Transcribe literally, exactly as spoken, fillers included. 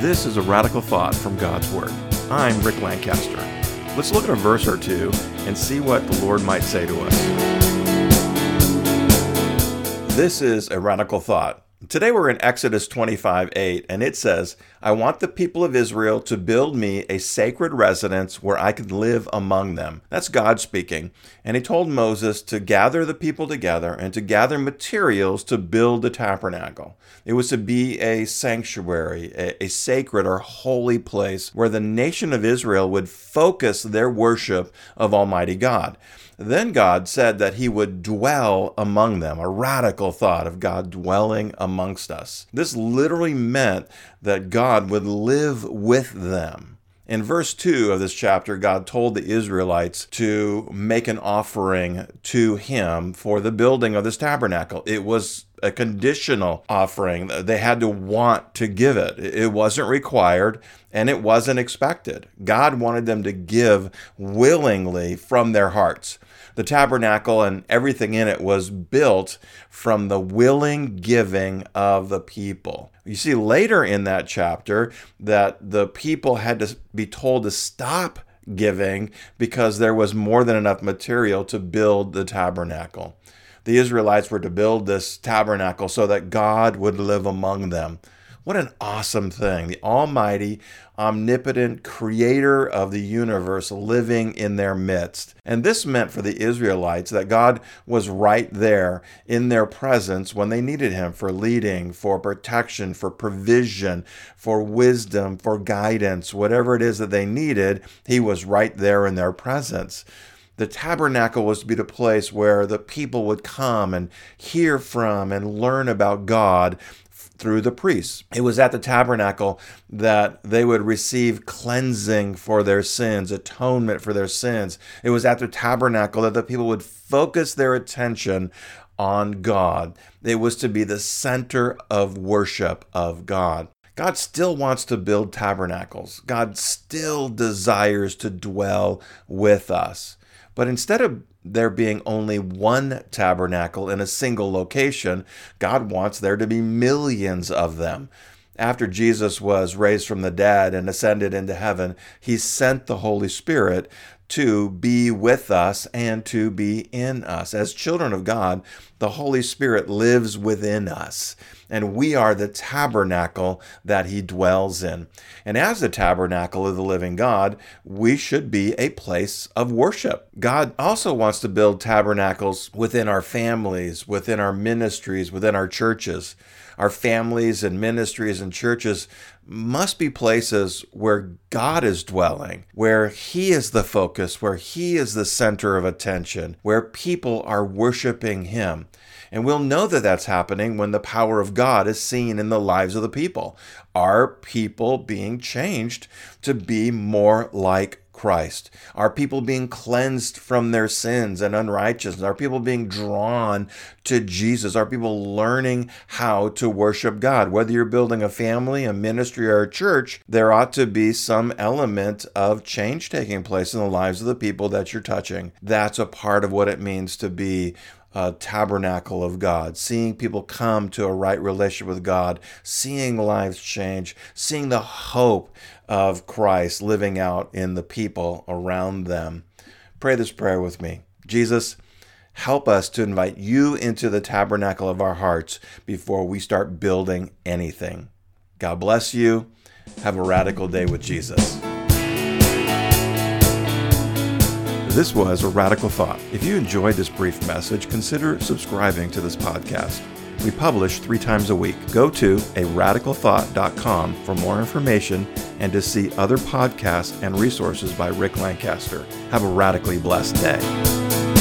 This is a radical thought from God's Word. I'm Rick Lancaster. Let's look at a verse or two and see what the Lord might say to us. This is a radical thought. Today we're in Exodus twenty-five eight, and it says, I want the people of Israel to build me a sacred residence where I can live among them. That's God speaking. And he told Moses to gather the people together and to gather materials to build the tabernacle. It was to be a sanctuary, a, a sacred or holy place where the nation of Israel would focus their worship of Almighty God. Then God said that he would dwell among them, a radical thought of God dwelling amongst us. This literally meant that God would live with them. In verse two of this chapter, God told the Israelites to make an offering to him for the building of this tabernacle. It was a conditional offering. They had to want to give it. It wasn't required and it wasn't expected. God wanted them to give willingly from their hearts. The tabernacle and everything in it was built from the willing giving of the people. You see later in that chapter that the people had to be told to stop giving because there was more than enough material to build the tabernacle. The Israelites were to build this tabernacle so that God would live among them. What an awesome thing. The almighty, omnipotent creator of the universe living in their midst. And this meant for the Israelites that God was right there in their presence when they needed him for leading, for protection, for provision, for wisdom, for guidance. Whatever it is that they needed, he was right there in their presence. The tabernacle was to be the place where the people would come and hear from and learn about God through the priests. It was at the tabernacle that they would receive cleansing for their sins, atonement for their sins. It was at the tabernacle that the people would focus their attention on God. It was to be the center of worship of God. God still wants to build tabernacles. God still desires to dwell with us. But instead of there being only one tabernacle in a single location, God wants there to be millions of them. After Jesus was raised from the dead and ascended into heaven, he sent the Holy Spirit to be with us and to be in us. As children of God, the Holy Spirit lives within us, and we are the tabernacle that he dwells in. And as the tabernacle of the living God, we should be a place of worship. God also wants to build tabernacles within our families, within our ministries, within our churches. Our families and ministries and churches must be places where God is dwelling, where he is the focus, where he is the center of attention, where people are worshiping him. And we'll know that that's happening when the power of God is seen in the lives of the people. Are people being changed to be more like Christ? Are people being cleansed from their sins and unrighteousness? Are people being drawn to Jesus? Are people learning how to worship God? Whether you're building a family, a ministry, or a church, there ought to be some element of change taking place in the lives of the people that you're touching. That's a part of what it means to be a tabernacle of God, seeing people come to a right relationship with God, seeing lives change, seeing the hope of Christ living out in the people around them. Pray this prayer with me. Jesus, help us to invite you into the tabernacle of our hearts before we start building anything. God bless you. Have a radical day with Jesus. This was A Radical Thought. If you enjoyed this brief message, consider subscribing to this podcast. We publish three times a week. Go to a radical thought dot com for more information and to see other podcasts and resources by Rick Lancaster. Have a radically blessed day.